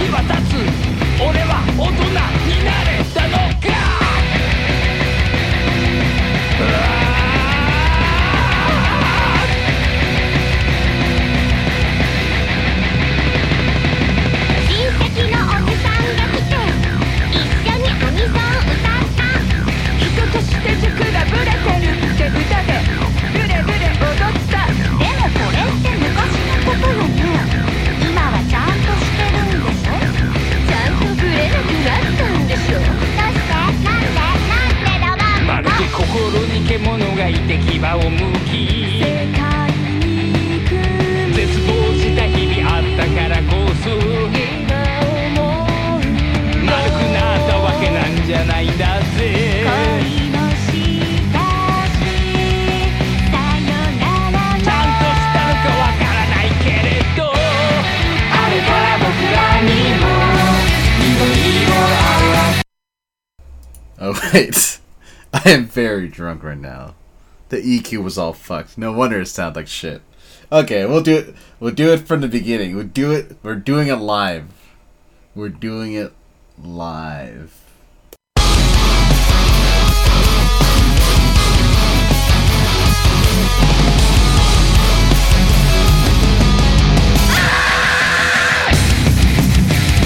は立つ俺は大人になれたのか親戚のおじさんが来て一緒にアニソン歌った人として軸がブレてるって歌でブレブレ踊ったでもこれって昔のことよね今はちゃんとしてるんでしょちゃんとブレなくなったんでしょどうしてなんでだわまるで心に獣がいて牙をむき世界に行く絶望した日々あったからこそ丸くなったわけなんじゃないんだぜ恋もしたしさよならちゃんとしたのかわからないけれどあれから僕らにも緑色あ Oh wait, I am very drunk right now. The EQ was all fucked. No wonder it sounded like shit. Okay, we'll do it. We'll do it from the beginning. We're doing it live. We're doing it live.